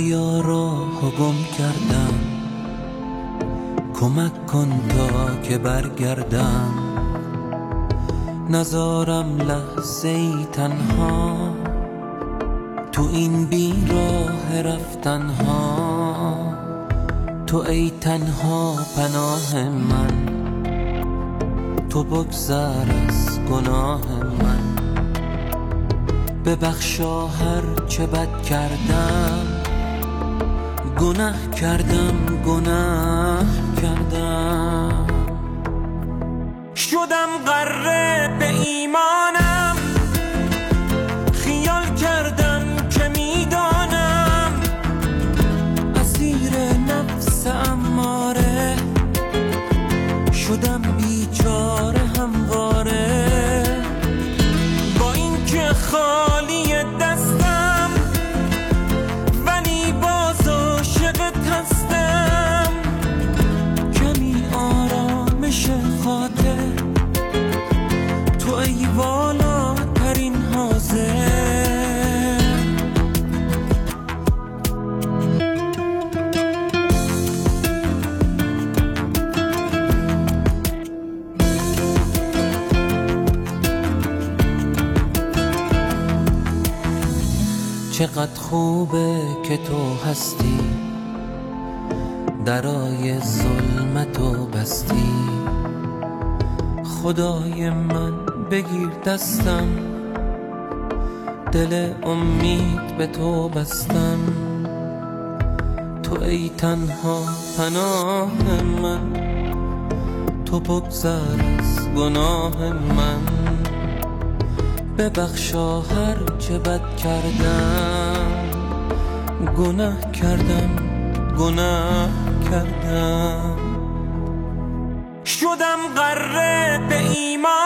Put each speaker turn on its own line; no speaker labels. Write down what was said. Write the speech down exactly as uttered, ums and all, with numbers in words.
خدایا راهو گم کردم، کمک کن تا که برگردم، نزارم لحظه ای تنها تو این بیراه رفتنها. تو ای تنها پناه من، تو بگذر از گناه من. ببخشا هر چه بد کردم، گناه کردم گناه کردم. شدم غره به ایمانم، خیال کردم که میدانم اسیر نفس اماره. شدم بیچاره همواره، با این که خالی دستم ولی باز عاشقت هستم. کمی آرامش خاطر، تو ای والاترین حاضر. چقدر خوبه که تو هستی، درای ظلمتو بستی. خدای من بگیر دستم، دل امید به تو بستم. تو ای تنها پناه من، تو بگذر از گناه من. ببخشا هر چه بد کردم، گناه کردم گناه کردم. شدم غره به ایمان،